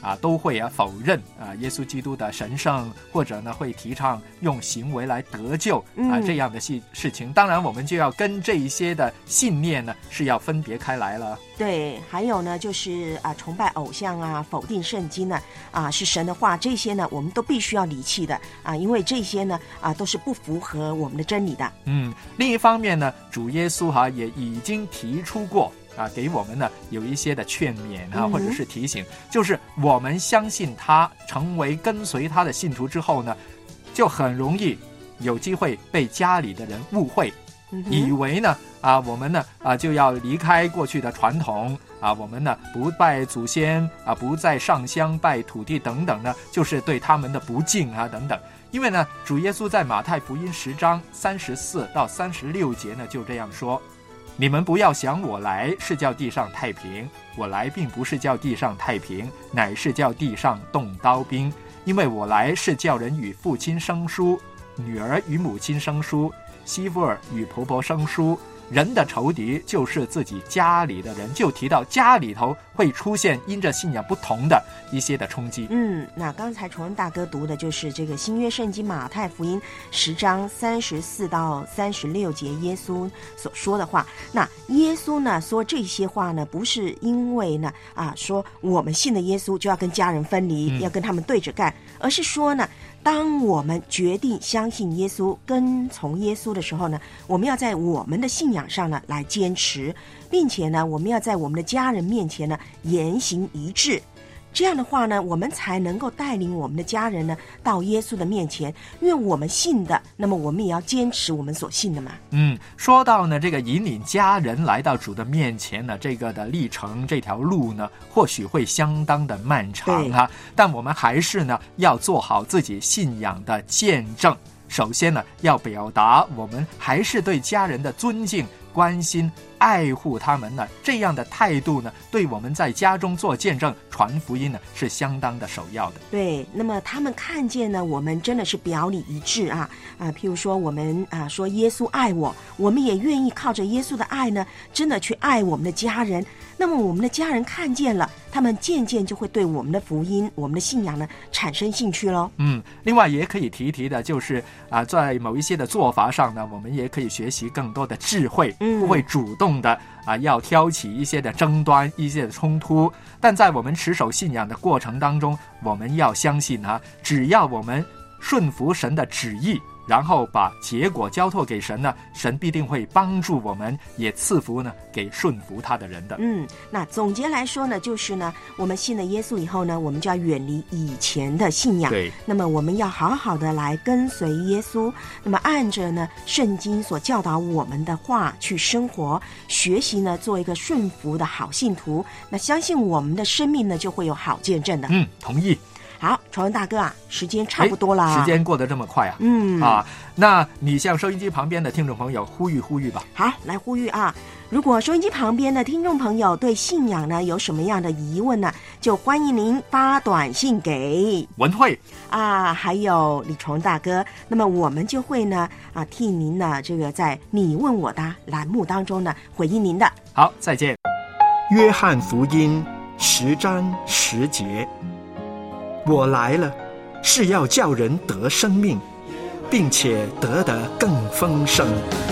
都会否认耶稣基督的神圣，或者呢会提倡用行为来得救这样的事情。当然我们就要跟这一些的信念呢是要分别开来了。 对，还有呢就是崇拜偶像否定圣经呢是神的话，这些呢我们都必须要离弃的因为这些呢都是不符合我们的真理的。 另一方面呢，主耶稣也已经提出过给我们呢有一些的劝勉或者是提醒，就是我们相信他，成为跟随他的信徒之后呢，就很容易有机会被家里的人误会，以为呢我们呢就要离开过去的传统我们呢不拜祖先不再上香拜土地等等呢，就是对他们的不敬等等。因为呢主耶稣在马太福音10章34到36节呢就这样说：你们不要想我来是叫地上太平，我来并不是叫地上太平，乃是叫地上动刀兵。因为我来是叫人与父亲生疏，女儿与母亲生疏，媳妇儿与婆婆生疏。人的仇敌就是自己家里的人，就提到家里头会出现因着信仰不同的一些的冲击。 那刚才崇恩大哥读的就是这个新约圣经马太福音10章34到36节耶稣所说的话。那耶稣呢说这些话呢，不是因为呢说我们信的耶稣就要跟家人分离，要跟他们对着干，而是说呢，当我们决定相信耶稣，跟从耶稣的时候呢，我们要在我们的信仰上呢来坚持，并且呢我们要在我们的家人面前呢言行一致。这样的话呢，我们才能够带领我们的家人呢到耶稣的面前，因为我们信的，那么我们也要坚持我们所信的嘛。 说到呢这个引领家人来到主的面前呢，这个的历程，这条路呢或许会相当的漫长但我们还是呢要做好自己信仰的见证。首先呢要表达我们还是对家人的尊敬、关心、爱护他们呢，这样的态度呢，对我们在家中做见证、传福音呢，是相当的首要的。 对，那么他们看见呢，我们真的是表里一致譬如说我们说耶稣爱我，我们也愿意靠着耶稣的爱呢，真的去爱我们的家人。那么我们的家人看见了，他们渐渐就会对我们的福音、我们的信仰呢产生兴趣咯。 另外也可以提的就是在某一些的做法上呢，我们也可以学习更多的智慧，不会主动的要挑起一些的争端、一些的冲突。但在我们持守信仰的过程当中，我们要相信只要我们顺服神的旨意，然后把结果交托给神呢，神必定会帮助我们，也赐福呢给顺服他的人的。 那总结来说呢，就是呢，我们信了耶稣以后呢，我们就要远离以前的信仰。 对， 那么我们要好好的来跟随耶稣，那么按着呢圣经所教导我们的话去生活，学习呢做一个顺服的好信徒。那相信我们的生命呢就会有好见证的。 同意。 好，崇文大哥时间差不多了。 时间过得这么快那你向收音机旁边的听众朋友呼吁吧。 好，来呼吁如果收音机旁边的听众朋友对信仰呢有什么样的疑问呢，就欢迎您发短信给文慧还有李崇大哥，那么我们就会呢替您呢这个在你问我答栏目当中呢回应您的。 好，再见。 约翰福音10章10节，我来了，是要叫人得生命，并且得的更丰盛。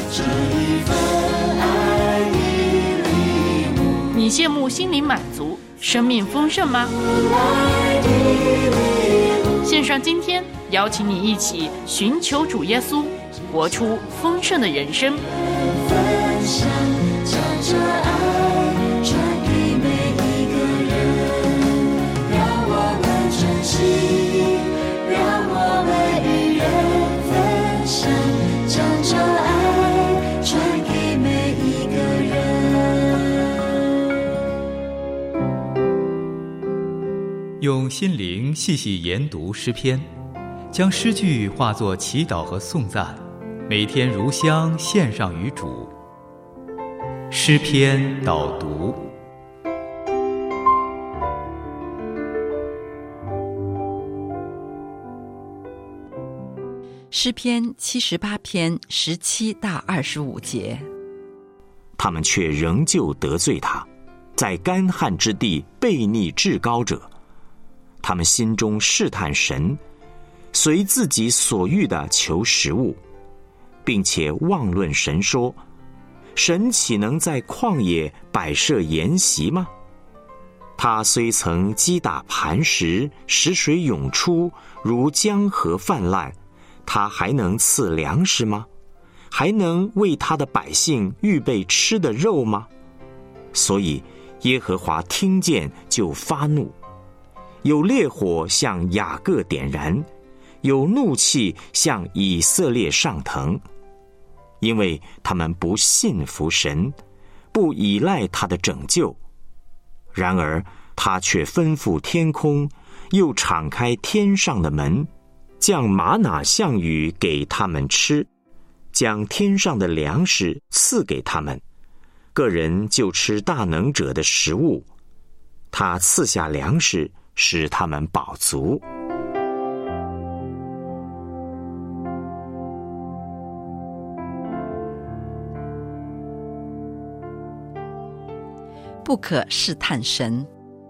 你羡慕心灵满足、生命丰盛吗？线上今天邀请你一起寻求主耶稣，活出丰盛的人生。 分享，将这爱传给每一个人，让我们珍惜，让我们与人分享，将这爱传给每一个人。 用心灵细细研读诗篇，将诗句化作祈祷和颂赞，每天如香献上于主。诗篇导读。 诗篇78篇17到25节， 他们却仍旧得罪他，在干旱之地悖逆至高者。 他们心中试探神，随自己所欲的求食物，并且妄论神说：神岂能在旷野摆设筵席吗？他虽曾击打磐石，使水涌出，如江河泛滥，他还能赐粮食吗？还能为他的百姓预备吃的肉吗？所以耶和华听见就发怒，有烈火向雅各点燃，有怒气向以色列上腾，因为他们不信服神，不依赖他的拯救。然而他却吩咐天空，又敞开天上的门，降玛拿像雨给他们吃，将天上的粮食赐给他们，个人就吃大能者的食物。他赐下粮食，使他们饱足。 不可试探神。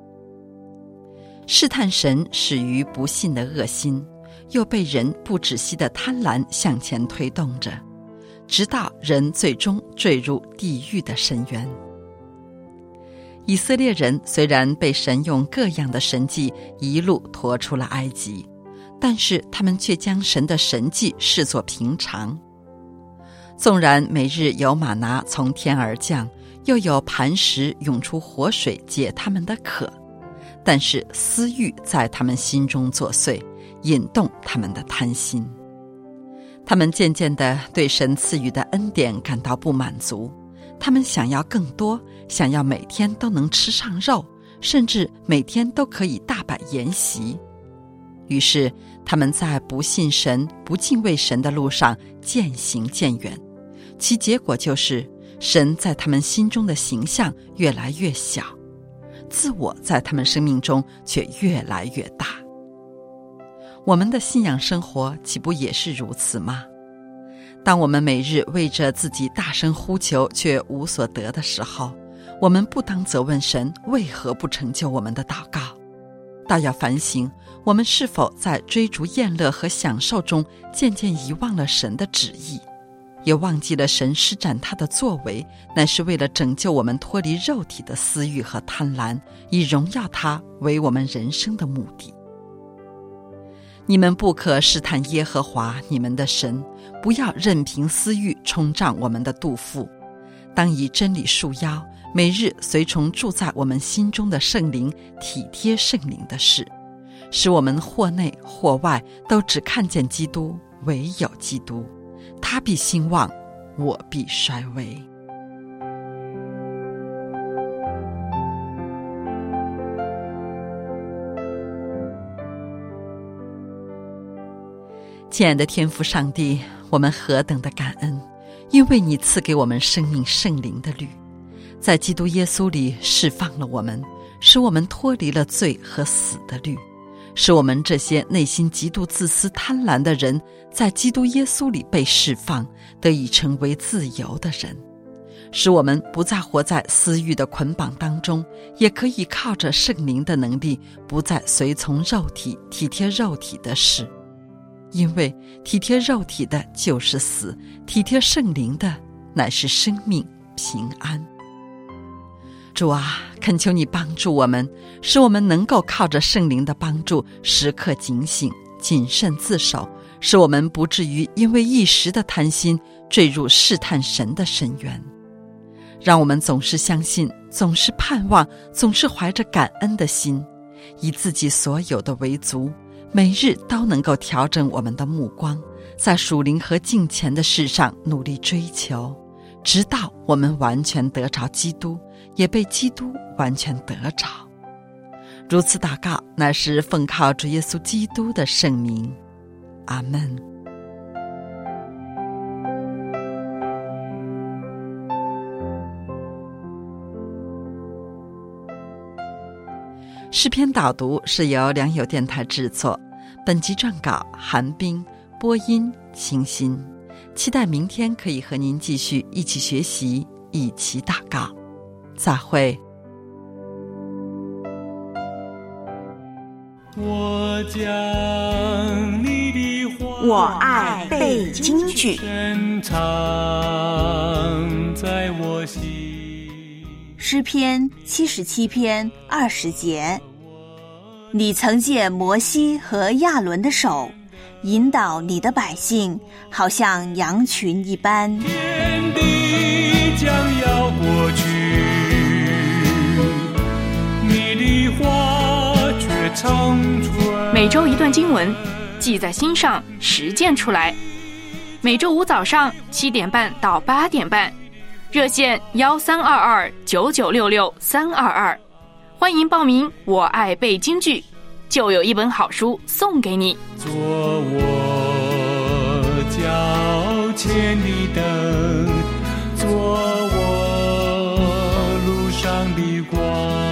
试探神始于不信的恶心，又被人不止息的贪婪向前推动着，直到人最终坠入地狱的深渊。以色列人虽然被神用各样的神迹一路拖出了埃及，但是他们却将神的神迹视作平常。纵然每日有玛拿从天而降，又有磐石涌出活水解他们的渴，但是私欲在他们心中作祟，引动他们的贪心。他们渐渐地对神赐予的恩典感到不满足，他们想要更多，想要每天都能吃上肉，甚至每天都可以大摆筵席。于是他们在不信神、不敬畏神的路上渐行渐远，其结果就是神在他们心中的形象越来越小，自我在他们生命中却越来越大。我们的信仰生活岂不也是如此吗？当我们每日为着自己大声呼求却无所得的时候，我们不当责问神为何不成就我们的祷告，倒要反省我们是否在追逐宴乐和享受中渐渐遗忘了神的旨意，也忘记了神施展他的作为乃是为了拯救我们脱离肉体的私欲和贪婪，以荣耀他为我们人生的目的。你们不可试探耶和华你们的神，不要任凭私欲冲胀我们的肚腹，当以真理束腰，每日随从住在我们心中的圣灵，体贴圣灵的事，使我们或内或外都只看见基督，唯有基督，他必兴旺，我必衰微。亲爱的天父上帝，我们何等的感恩，因为你赐给我们生命圣灵的律，在基督耶稣里释放了我们，使我们脱离了罪和死的律，使我们这些内心极度自私贪婪的人，在基督耶稣里被释放，得以成为自由的人，使我们不再活在私欲的捆绑当中，也可以靠着圣灵的能力，不再随从肉体，体贴肉体的事。因为体贴肉体的就是死，体贴圣灵的乃是生命平安。主啊，恳求你帮助我们，使我们能够靠着圣灵的帮助，时刻警醒，谨慎自守，使我们不至于因为一时的贪心坠入试探神的深渊。让我们总是相信，总是盼望，总是怀着感恩的心，以自己所有的为足，每日都能够调整我们的目光，在属灵和敬虔的事上努力追求，直到我们完全得着基督，也被基督完全得着。如此祷告，乃是奉靠主耶稣基督的圣名。阿们。诗篇导读是由良友电台制作，本集撰稿韩冰，播音清新。期待明天可以和您继续一起学习，一起祷告。再会。 我我爱背京剧。 诗篇77篇20节，你曾借摩西和亚伦的手，引导你的百姓，好像羊群一般。 天地将要过去，你的话却长存。 每周一段经文，记在心上，实践出来。每周五早上7点半到8点半，热线13229966-322，欢迎报名。我爱背京剧，就有一本好书送给你。 做我脚前的灯，做我路上的光。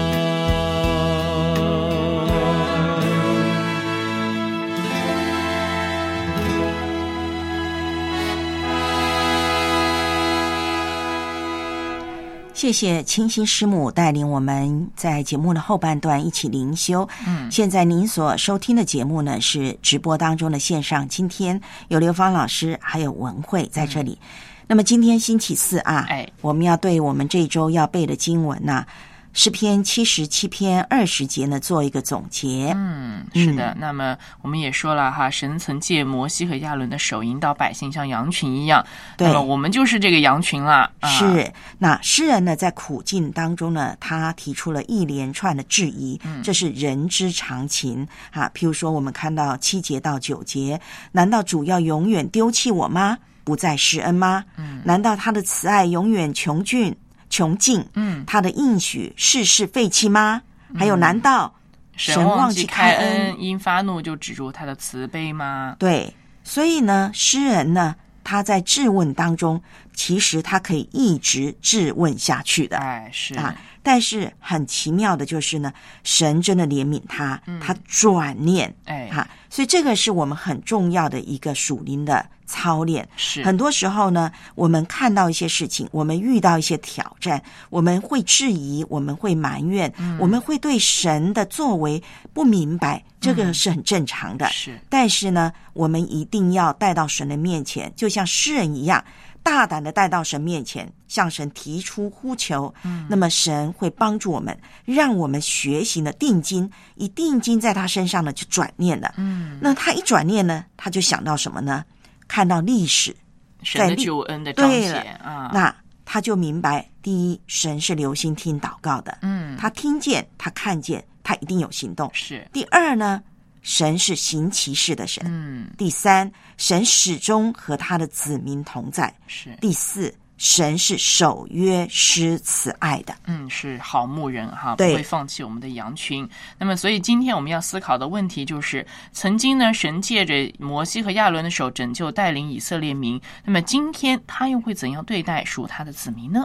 谢谢清新师母带领我们在节目的后半段一起灵修。现在您所收听的节目呢是直播当中的线上，今天有刘芳老师还有文慧在这里。那么今天星期四啊，我们要对我们这周要背的经文啊，诗篇77篇20节呢做一个总结。 是的。那么我们也说了哈，神曾借摩西和亚伦的手引导百姓像羊群一样， 对， 那么我们就是这个羊群了。 是。那诗人呢在苦境当中呢，他提出了一连串的质疑，这是人之常情啊。譬如说我们看到7节到9节，难道主要永远丢弃我吗？不再施恩吗？难道他的慈爱永远穷尽？他的应许世事废弃吗？还有，难道神忘记开恩， 因发怒就止住他的慈悲吗？ 对，所以呢，诗人呢，他在质问当中，其实他可以一直质问下去的。 是啊。但是很奇妙的就是呢，神真的怜悯他，他转念，所以这个是我们很重要的一个属灵的操练。 是。 很多时候呢，我们看到一些事情，我们遇到一些挑战，我们会质疑，我们会埋怨，我们会对神的作为不明白，这个是很正常的。 是。 但是呢，我们一定要带到神的面前，就像诗人一样，大胆的带到神面前，向神提出呼求。那么神会帮助我们，让我们学习呢定睛，一定睛在他身上呢就转念了。那他一转念呢，他就想到什么呢？看到历史， 神的救恩的彰显啊。 那他就明白，第一，神是留心听祷告的。他听见，他看见，他一定有行动。 是。 第二呢，神是行奇事的神。第三，神始终和他的子民同在。 是。 第四，神是守约施慈爱的。 是好牧人哈，不会放弃我们的羊群。那么所以今天我们要思考的问题就是，曾经呢神借着摩西和亚伦的手拯救带领以色列民，那么今天他又会怎样对待属他的子民呢？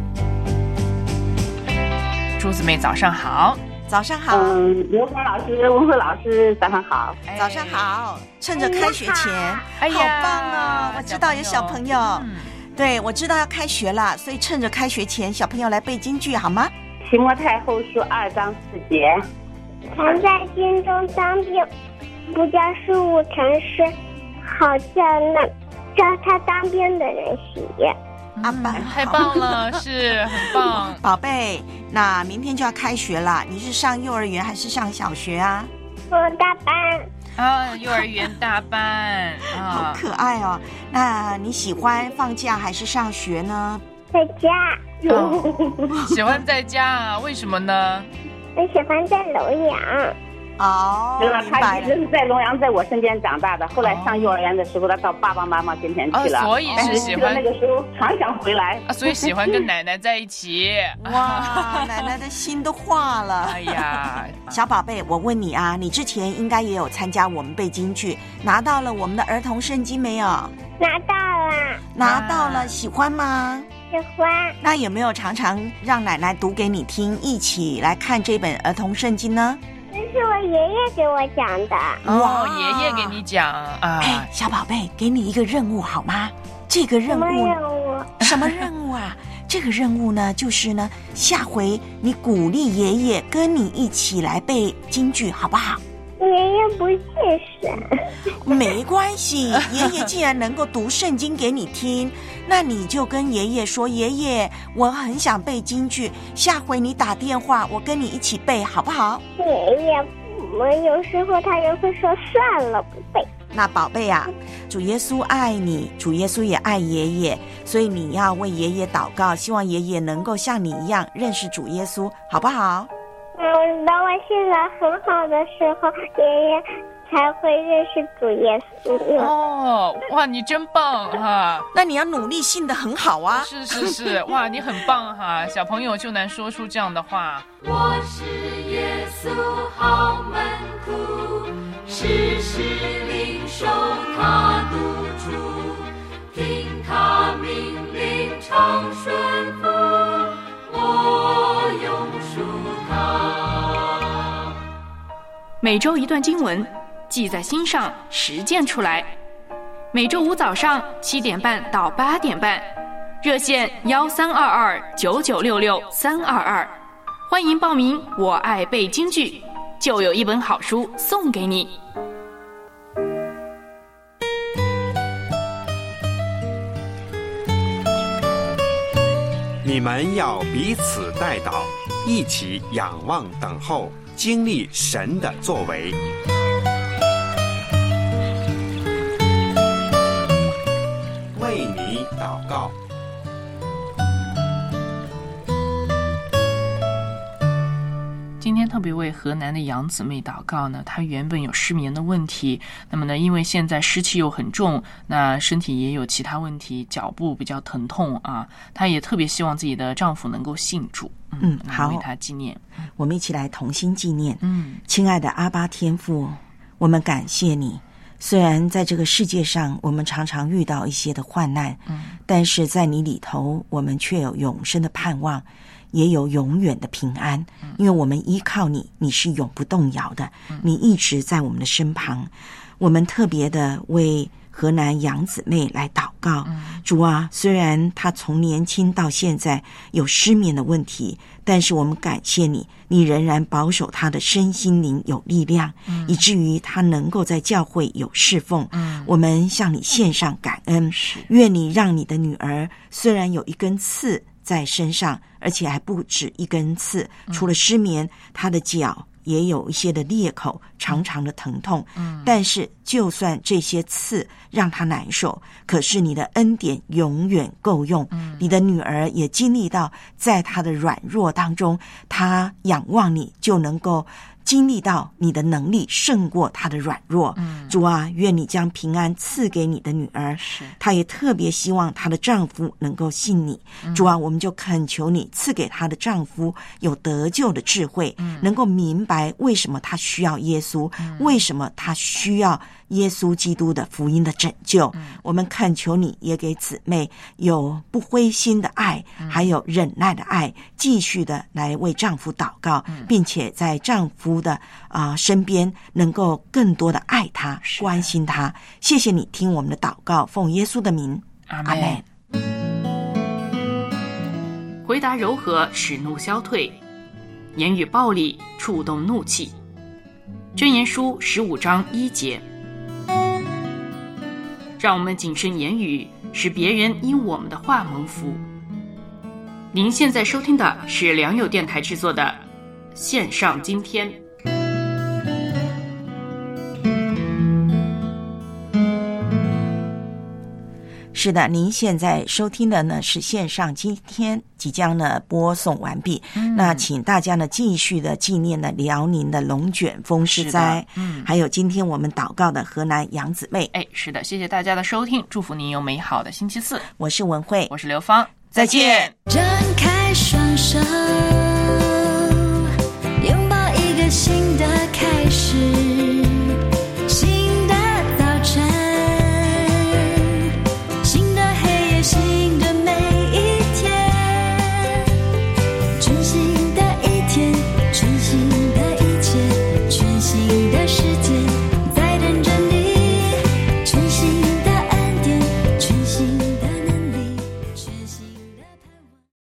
朱姊妹早上好。 早上好。 刘芳老师、文慧老师早上好。 早上好。趁着开学前，好棒啊！我知道有小朋友，对，我知道要开学了，所以趁着开学前，小朋友来背京剧好吗？ 提摩太后书2章4节， 常在心中当兵，不叫事物成事，好叫他当兵的人喜悦。 太棒了，是很棒。 宝贝，那明天就要开学了，你是上幼儿园还是上小学啊？ 我大班。 幼儿园大班好可爱哦。那你喜欢放假还是上学呢？ 在家。 喜欢在家啊？为什么呢？ 我喜欢在龙阳。 他一直是在龙阳，在我身边长大的。后来上幼儿园的时候，他到爸爸妈妈跟前去了。 所以是喜欢那个时候常想回来。 所以喜欢跟奶奶在一起。 哇，奶奶的心都化了。 哎呀， 小宝贝，我问你啊，你之前应该也有参加我们背京剧，拿到了我们的儿童圣经没有？ 拿到了，喜欢吗？ 喜欢。 那有没有常常让奶奶读给你听，一起来看这本儿童圣经呢？ 这是我爷爷给我讲的。 爷爷给你讲啊。 小宝贝，给你一个任务好吗？这个任务什么任务啊？这个任务呢，就是呢，下回你鼓励爷爷跟你一起来背京剧，好不好？ 爷爷不信神。 没关系，爷爷既然能够读圣经给你听，那你就跟爷爷说，爷爷，我很想背京剧，下回你打电话，我跟你一起背，好不好？ 爷爷，我有时候他也会说算了，不背。 那宝贝啊，主耶稣爱你，主耶稣也爱爷爷，所以你要为爷爷祷告，希望爷爷能够像你一样认识主耶稣，好不好？ 当我现在很好的时候，爷爷才会认识主耶稣。 哦，哇，你真棒哈！ 那你要努力信得很好啊。 是，哇，你很棒哈！小朋友就能说出这样的话。 我是耶稣好门徒，时时领受他督促，听他命令常顺服，我永属他。 每周一段经文，记在心上，实践出来。每周五早上7点半到8点半，热线13229966-322，欢迎报名。我爱背京剧，就有一本好书送给你。 你们要彼此代祷，一起仰望等候，经历神的作为。为你祷告。 今天特别为河南的杨姊妹祷告呢，她原本有失眠的问题，那么呢，因为现在湿气又很重，那身体也有其他问题，脚部比较疼痛啊，她也特别希望自己的丈夫能够信主。好，为她纪念， 我们一起来同心纪念。亲爱的阿爸天父，我们感谢你。虽然在这个世界上我们常常遇到一些的患难，但是在你里头我们却有永生的盼望，也有永远的平安，因为我们依靠你，你是永不动摇的，你一直在我们的身旁。我们特别的为河南杨姊妹来祷告，主啊，虽然她从年轻到现在有失眠的问题，但是我们感谢你，你仍然保守她的身心灵有力量，以至于她能够在教会有侍奉。我们向你献上感恩，愿你让你的女儿虽然有一根刺在身上，而且还不止一根刺，除了失眠，她的脚也有一些的裂口，长长的疼痛，但是就算这些刺让她难受，可是你的恩典永远够用。你的女儿也经历到在她的软弱当中，她仰望你就能够经历到你的能力胜过她的软弱。主啊，愿你将平安赐给你的女儿，她也特别希望她的丈夫能够信你。主啊，我们就恳求你赐给她的丈夫有得救的智慧，能够明白为什么她需要耶稣，为什么她需要耶稣基督的福音的拯救。我们恳求你也给姊妹有不灰心的爱，还有忍耐的爱，继续的来为丈夫祷告，并且在丈夫的身边能够更多的爱他，关心他。谢谢你听我们的祷告，奉耶稣的名，阿们。 回答柔和，使怒消退；言语暴力，触动怒气。箴言书15章1节。让我们谨慎言语，使别人因我们的话蒙福。您现在收听的是良友电台制作的线上今天。 是的，您现在收听的呢是线上今天即将呢播送完毕。那请大家呢继续的纪念呢辽宁的龙卷风施灾，还有今天我们祷告的河南杨姊妹。 是的，谢谢大家的收听，祝福您有美好的星期四。 我是文慧， 我是刘芳， 再见。 张开双手，拥抱一个心。